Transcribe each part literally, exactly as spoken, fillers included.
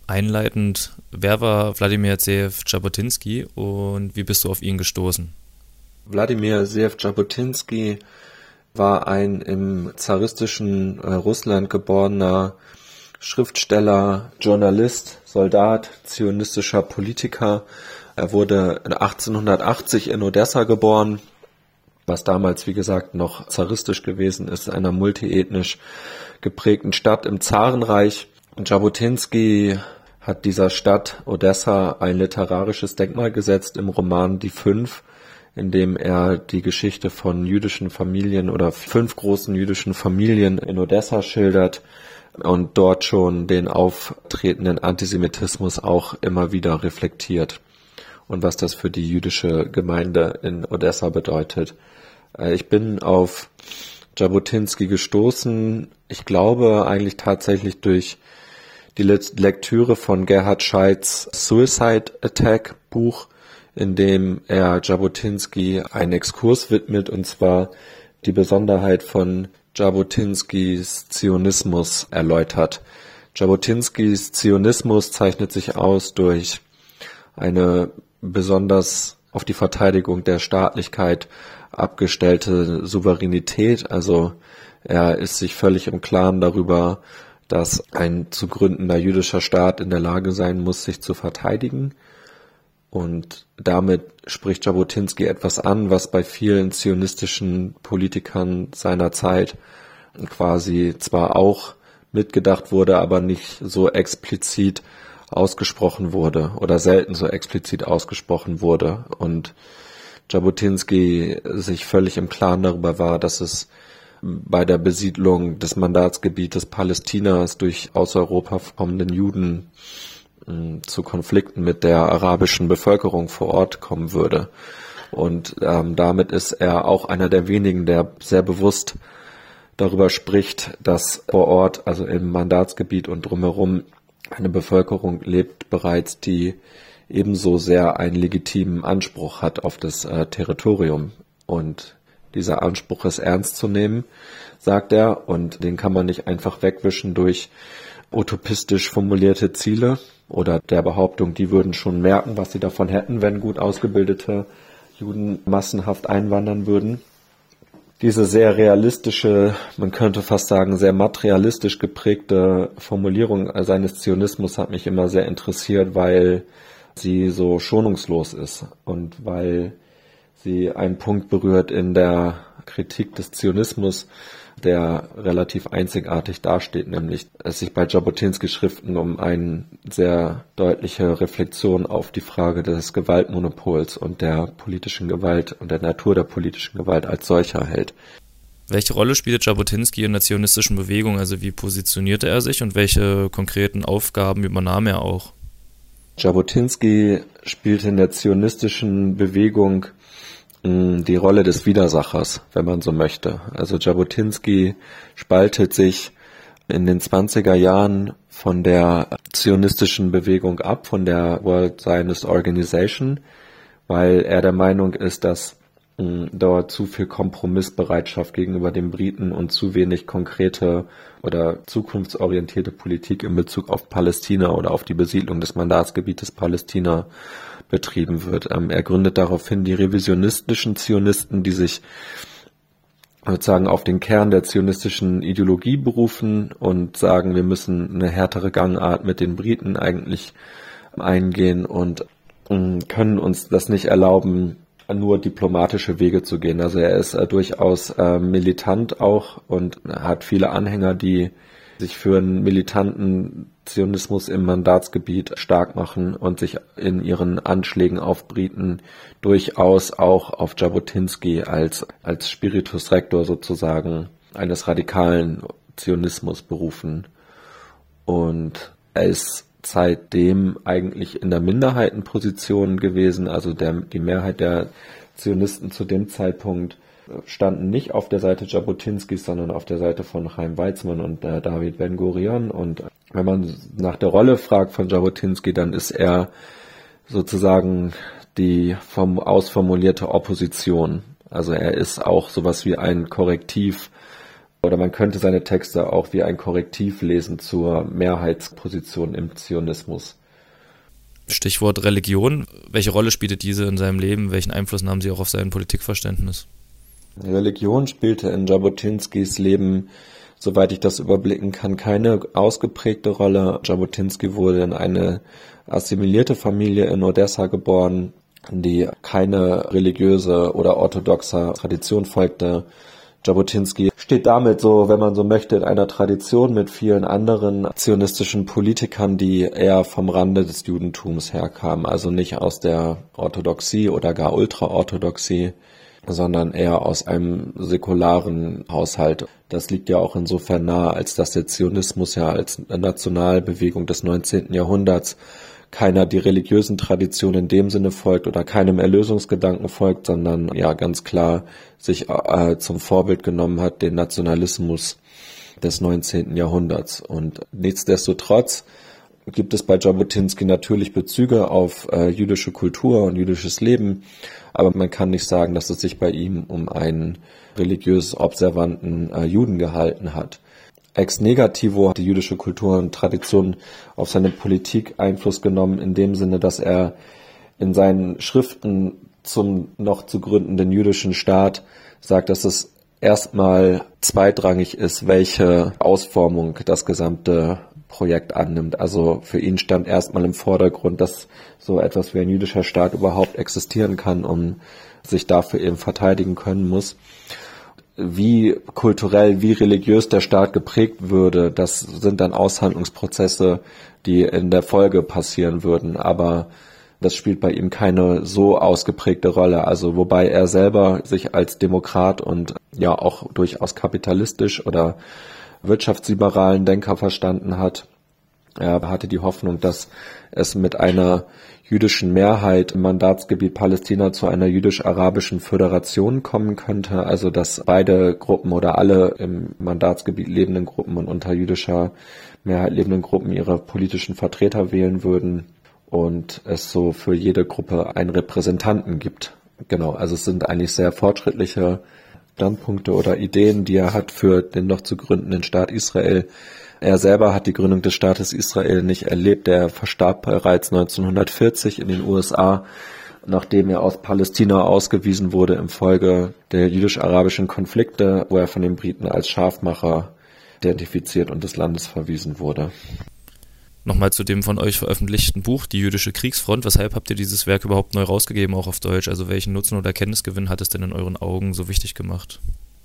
Einleitend, wer war Wladimir Zew-Jabotinsky und wie bist du auf ihn gestoßen? Wladimir Zew-Jabotinsky war ein im zaristischen äh, Russland geborener Schriftsteller, Journalist, Soldat, zionistischer Politiker. Er wurde achtzehnhundertachtzig in Odessa geboren, was damals, wie gesagt, noch zaristisch gewesen ist, einer multiethnisch geprägten Stadt im Zarenreich. Jabotinsky hat dieser Stadt Odessa ein literarisches Denkmal gesetzt im Roman Die Fünf, in dem er die Geschichte von jüdischen Familien oder fünf großen jüdischen Familien in Odessa schildert und dort schon den auftretenden Antisemitismus auch immer wieder reflektiert und was das für die jüdische Gemeinde in Odessa bedeutet. Ich bin auf Jabotinsky gestoßen, ich glaube eigentlich tatsächlich durch die Lektüre von Gerhard Scheids Suicide Attack Buch, in dem er Jabotinsky einen Exkurs widmet, und zwar die Besonderheit von Jabotinskys Zionismus erläutert. Jabotinskys Zionismus zeichnet sich aus durch eine besonders auf die Verteidigung der Staatlichkeit abgestellte Souveränität, also er ist sich völlig im Klaren darüber, dass ein zu gründender jüdischer Staat in der Lage sein muss, sich zu verteidigen. Und damit spricht Jabotinsky etwas an, was bei vielen zionistischen Politikern seiner Zeit quasi zwar auch mitgedacht wurde, aber nicht so explizit ausgesprochen wurde oder selten so explizit ausgesprochen wurde. Und Jabotinsky sich völlig im Klaren darüber war, dass es bei der Besiedlung des Mandatsgebietes Palästinas durch aus Europa kommenden Juden mh, zu Konflikten mit der arabischen Bevölkerung vor Ort kommen würde. Und ähm, damit ist er auch einer der wenigen, der sehr bewusst darüber spricht, dass vor Ort, also im Mandatsgebiet und drumherum, eine Bevölkerung lebt bereits, die ebenso sehr einen legitimen Anspruch hat auf das äh, Territorium. Und dieser Anspruch ist ernst zu nehmen, sagt er, und den kann man nicht einfach wegwischen durch utopistisch formulierte Ziele oder der Behauptung, die würden schon merken, was sie davon hätten, wenn gut ausgebildete Juden massenhaft einwandern würden. Diese sehr realistische, man könnte fast sagen, sehr materialistisch geprägte Formulierung seines Zionismus hat mich immer sehr interessiert, weil sie so schonungslos ist und weil sie einen Punkt berührt in der Kritik des Zionismus, der relativ einzigartig dasteht, nämlich es sich bei Jabotinskys Schriften um eine sehr deutliche Reflexion auf die Frage des Gewaltmonopols und der politischen Gewalt und der Natur der politischen Gewalt als solcher hält. Welche Rolle spielte Jabotinsky in der zionistischen Bewegung? Also wie positionierte er sich und welche konkreten Aufgaben übernahm er auch? Jabotinsky spielte in der zionistischen Bewegung die Rolle des Widersachers, wenn man so möchte. Also Jabotinsky spaltet sich in den zwanziger Jahren von der zionistischen Bewegung ab, von der World Zionist Organization, weil er der Meinung ist, dass mh, dort zu viel Kompromissbereitschaft gegenüber den Briten und zu wenig konkrete oder zukunftsorientierte Politik in Bezug auf Palästina oder auf die Besiedlung des Mandatsgebietes Palästina betrieben wird. Ähm, er gründet daraufhin die revisionistischen Zionisten, die sich sozusagen auf den Kern der zionistischen Ideologie berufen und sagen, wir müssen eine härtere Gangart mit den Briten eigentlich eingehen und ähm, können uns das nicht erlauben, nur diplomatische Wege zu gehen. Also er ist äh, durchaus äh, militant auch und hat viele Anhänger, die sich für einen militanten Zionismus im Mandatsgebiet stark machen und sich in ihren Anschlägen auf Briten durchaus auch auf Jabotinsky als, als Spiritus Rector sozusagen eines radikalen Zionismus berufen. Und er ist seitdem eigentlich in der Minderheitenposition gewesen, also der, die Mehrheit der Zionisten zu dem Zeitpunkt standen nicht auf der Seite Jabotinskys, sondern auf der Seite von Chaim Weizmann und äh, David Ben-Gurion. Und wenn man nach der Rolle fragt von Jabotinsky, dann ist er sozusagen die vom ausformulierte Opposition. Also er ist auch sowas wie ein Korrektiv Oder man könnte seine Texte auch wie ein Korrektiv lesen zur Mehrheitsposition im Zionismus. Stichwort Religion. Welche Rolle spielte diese in seinem Leben? Welchen Einfluss nahm sie auch auf sein Politikverständnis? Religion spielte in Jabotinskis Leben, soweit ich das überblicken kann, keine ausgeprägte Rolle. Jabotinsky wurde in eine assimilierte Familie in Odessa geboren, die keine religiöse oder orthodoxe Tradition folgte. Jabotinsky steht damit so, wenn man so möchte, in einer Tradition mit vielen anderen zionistischen Politikern, die eher vom Rande des Judentums herkamen, also nicht aus der Orthodoxie oder gar Ultraorthodoxie, sondern eher aus einem säkularen Haushalt. Das liegt ja auch insofern nahe, als dass der Zionismus ja als Nationalbewegung des neunzehnten Jahrhunderts keiner die religiösen Traditionen in dem Sinne folgt oder keinem Erlösungsgedanken folgt, sondern ja ganz klar sich äh, zum Vorbild genommen hat, den Nationalismus des neunzehnten Jahrhunderts. Und nichtsdestotrotz gibt es bei Jabotinsky natürlich Bezüge auf äh, jüdische Kultur und jüdisches Leben, aber man kann nicht sagen, dass es sich bei ihm um einen religiös observanten äh, Juden gehalten hat. Ex negativo hat die jüdische Kultur und Tradition auf seine Politik Einfluss genommen, in dem Sinne, dass er in seinen Schriften zum noch zu gründenden jüdischen Staat sagt, dass es erstmal zweitrangig ist, welche Ausformung das gesamte Projekt annimmt. Also für ihn stand erstmal im Vordergrund, dass so etwas wie ein jüdischer Staat überhaupt existieren kann und sich dafür eben verteidigen können muss. Wie kulturell, wie religiös der Staat geprägt würde, das sind dann Aushandlungsprozesse, die in der Folge passieren würden. Aber das spielt bei ihm keine so ausgeprägte Rolle. Also wobei er selber sich als Demokrat und ja auch durchaus kapitalistisch oder wirtschaftsliberalen Denker verstanden hat. Er hatte die Hoffnung, dass es mit einer jüdischen Mehrheit im Mandatsgebiet Palästina zu einer jüdisch-arabischen Föderation kommen könnte, also dass beide Gruppen oder alle im Mandatsgebiet lebenden Gruppen und unter jüdischer Mehrheit lebenden Gruppen ihre politischen Vertreter wählen würden und es so für jede Gruppe einen Repräsentanten gibt. Genau, also es sind eigentlich sehr fortschrittliche Standpunkte oder Ideen, die er hat für den noch zu gründenden Staat Israel. Er selber hat die Gründung des Staates Israel nicht erlebt. Er verstarb bereits neunzehnhundertvierzig in den U S A, nachdem er aus Palästina ausgewiesen wurde infolge der jüdisch-arabischen Konflikte, wo er von den Briten als Scharfmacher identifiziert und des Landes verwiesen wurde. Nochmal zu dem von euch veröffentlichten Buch, Die jüdische Kriegsfront. Weshalb habt ihr dieses Werk überhaupt neu rausgegeben, auch auf Deutsch? Also welchen Nutzen oder Kenntnisgewinn hat es denn in euren Augen so wichtig gemacht?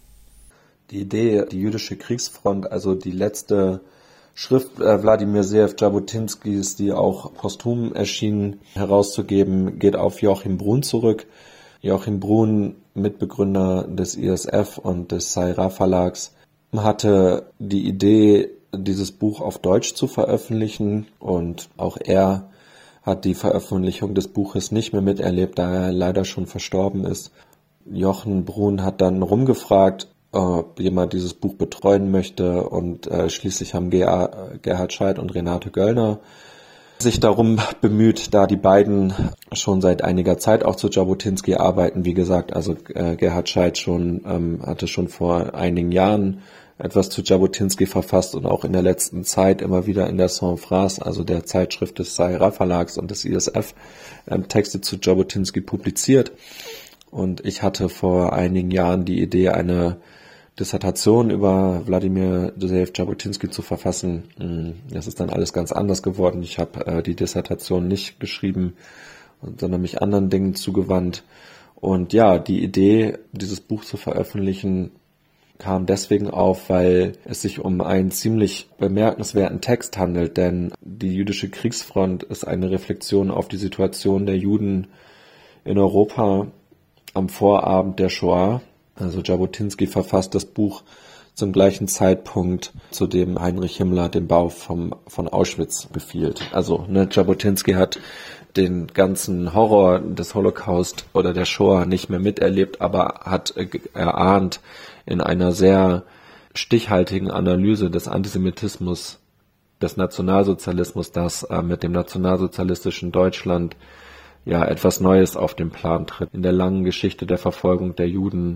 Die Idee, die jüdische Kriegsfront, also die letzte Schrift äh, Wladimir Ze'ev Jabotinskys, die auch posthum erschien, herauszugeben, geht auf Joachim Brun zurück. Joachim Brun, Mitbegründer des I S F und des Sayra Verlags, hatte die Idee, dieses Buch auf Deutsch zu veröffentlichen, und auch er hat die Veröffentlichung des Buches nicht mehr miterlebt, da er leider schon verstorben ist. Jochen Brun hat dann rumgefragt, ob jemand dieses Buch betreuen möchte, und äh, schließlich haben Gerhard Scheidt und Renate Göllner sich darum bemüht, da die beiden schon seit einiger Zeit auch zu Jabotinsky arbeiten. Wie gesagt, also äh, Gerhard Scheidt schon ähm, hatte schon vor einigen Jahren etwas zu Jabotinsky verfasst und auch in der letzten Zeit immer wieder in der Sans-Phrase, also der Zeitschrift des Sayra Verlags und des I S F, ähm, Texte zu Jabotinsky publiziert. Und ich hatte vor einigen Jahren die Idee, eine Dissertation über Wladimir Ze'ev Jabotinsky zu verfassen. Das ist dann alles ganz anders geworden. Ich habe äh, die Dissertation nicht geschrieben, sondern mich anderen Dingen zugewandt. Und ja, die Idee, dieses Buch zu veröffentlichen, kam deswegen auf, weil es sich um einen ziemlich bemerkenswerten Text handelt, denn die jüdische Kriegsfront ist eine Reflexion auf die Situation der Juden in Europa am Vorabend der Shoah. Also Jabotinsky verfasst das Buch zum gleichen Zeitpunkt, zu dem Heinrich Himmler den Bau vom, von Auschwitz befiehlt. Also ne, Jabotinsky hat den ganzen Horror des Holocaust oder der Shoah nicht mehr miterlebt, aber hat erahnt in einer sehr stichhaltigen Analyse des Antisemitismus, des Nationalsozialismus, dass äh, mit dem nationalsozialistischen Deutschland ja etwas Neues auf den Plan tritt. In der langen Geschichte der Verfolgung der Juden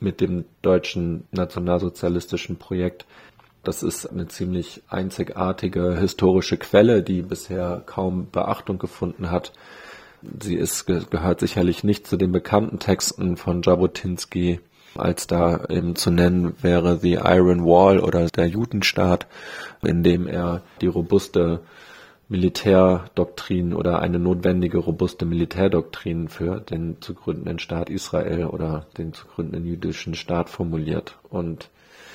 mit dem deutschen nationalsozialistischen Projekt. Das ist eine ziemlich einzigartige historische Quelle, die bisher kaum Beachtung gefunden hat. Sie ist, gehört sicherlich nicht zu den bekannten Texten von Jabotinsky, als da eben zu nennen wäre The Iron Wall oder der Judenstaat, in dem er die robuste Militärdoktrin oder eine notwendige robuste Militärdoktrin für den zu gründenden Staat Israel oder den zu gründenden jüdischen Staat formuliert. Und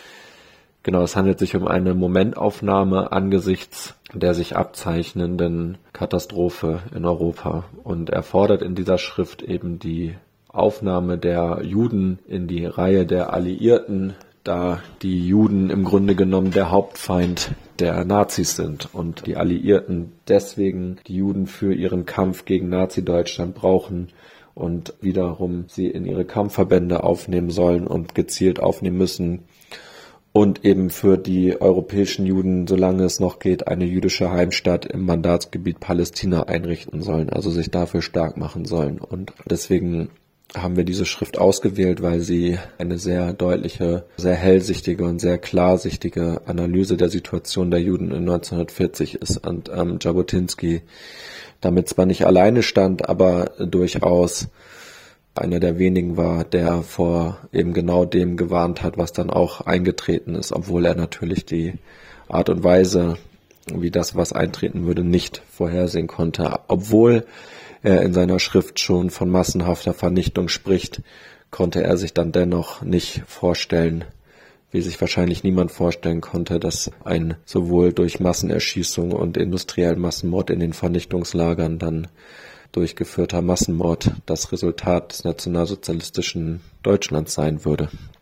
genau, es handelt sich um eine Momentaufnahme angesichts der sich abzeichnenden Katastrophe in Europa. Und er fordert in dieser Schrift eben die Aufnahme der Juden in die Reihe der Alliierten, da die Juden im Grunde genommen der Hauptfeind der Nazis sind und die Alliierten deswegen die Juden für ihren Kampf gegen Nazi-Deutschland brauchen und wiederum sie in ihre Kampfverbände aufnehmen sollen und gezielt aufnehmen müssen und eben für die europäischen Juden, solange es noch geht, eine jüdische Heimstatt im Mandatsgebiet Palästina einrichten sollen, also sich dafür stark machen sollen. Und deswegen haben wir diese Schrift ausgewählt, weil sie eine sehr deutliche, sehr hellsichtige und sehr klarsichtige Analyse der Situation der Juden in neunzehnhundertvierzig ist und ähm, Jabotinsky damit zwar nicht alleine stand, aber durchaus einer der wenigen war, der vor eben genau dem gewarnt hat, was dann auch eingetreten ist, obwohl er natürlich die Art und Weise, wie das, was eintreten würde, nicht vorhersehen konnte. Obwohl er in seiner Schrift schon von massenhafter Vernichtung spricht, konnte er sich dann dennoch nicht vorstellen, wie sich wahrscheinlich niemand vorstellen konnte, dass ein sowohl durch Massenerschießung und industriellen Massenmord in den Vernichtungslagern dann durchgeführter Massenmord das Resultat des nationalsozialistischen Deutschlands sein würde.